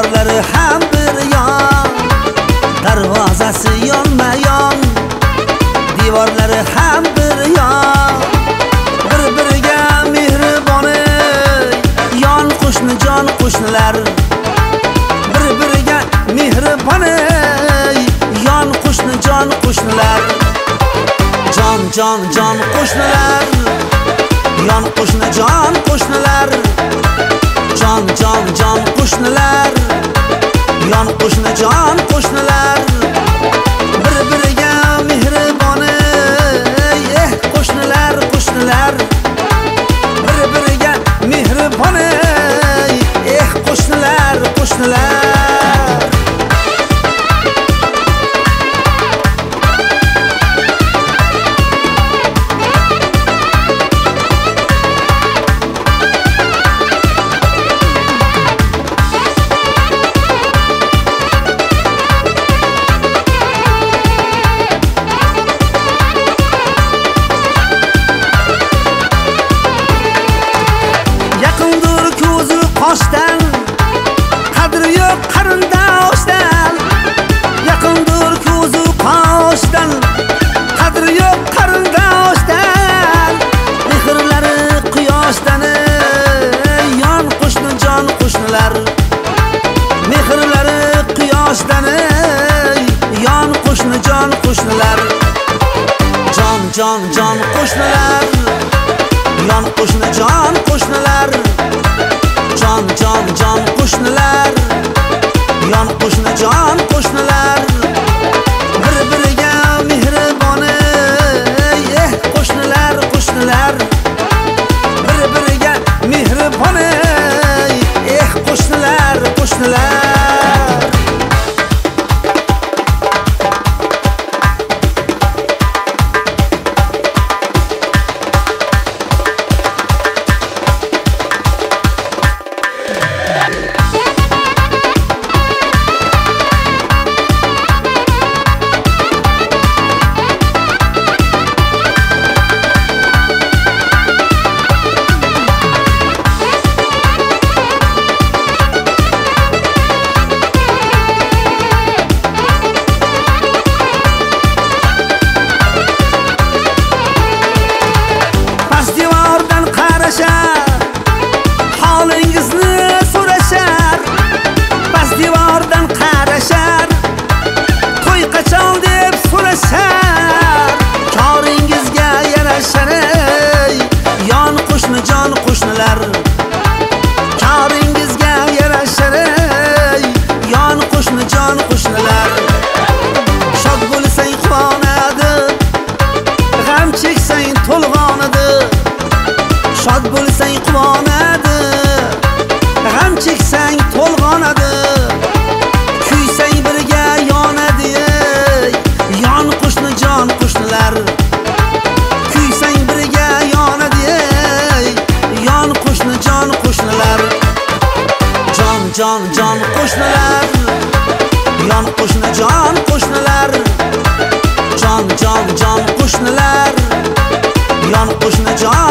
devorlari ham bir yon, darvozasi yonma-yon, devorlari ham bir yon, bir-biriga mehribon yon qo'shni jon qo'shnilar, bir-biriga mehribon yon qo'shni jon qo'shnilar, jon jon jon qo'shnilar, yon qo'shni jon qo'shnilar, jon jon jon qo'shnilar, yon qo'shni jon qo'shnilar, bir-biriga mehribon qo'shnilar qo'shnilar, bir-biriga mehribon qo'shnilar qo'shnilar. Qoshdan qadri yo'q qarindoshdan, yaqindir ko'zu qoshdan qadri yo'q qarindoshdan, mehrlari quyoshdan yon qo'shni jon qo'shnilar, mehrlari quyoshdan yon qo'shni jon qo'shnilar, jon jon jon qo'shnilar, yon qo'shni jon qo'shnilar, jon jon jon qo'shnilar, yon qo'shni jon qo'shnilar, bir-biriga mehribon qo'shnilar qo'shnilar, bir-biriga mehribon qo'shnilar qo'shnilar. Holingizni so'rashar, past devordan qarashar, to'y qachon deb so'rashar, koringizga yarashar yon qo'shni jon qo'shnilar, koringizga yarashar yon qo'shni jon qo'shnilar, shod bo'lsang quvonadi, g'am cheksang to'lg'onadi, shod bo'lsang quvonadi, g'am cheksang to'lg'onadi, kuysang birga yonadi yon qo'shni jon qo'shnilar, kuysang birga yonadi yon qo'shni jon qo'shnilar, jon jon jon qo'shnilar, yon qo'shni jon qo'shnilar, jon jon jon qo'shnilar, yon qo'shni jon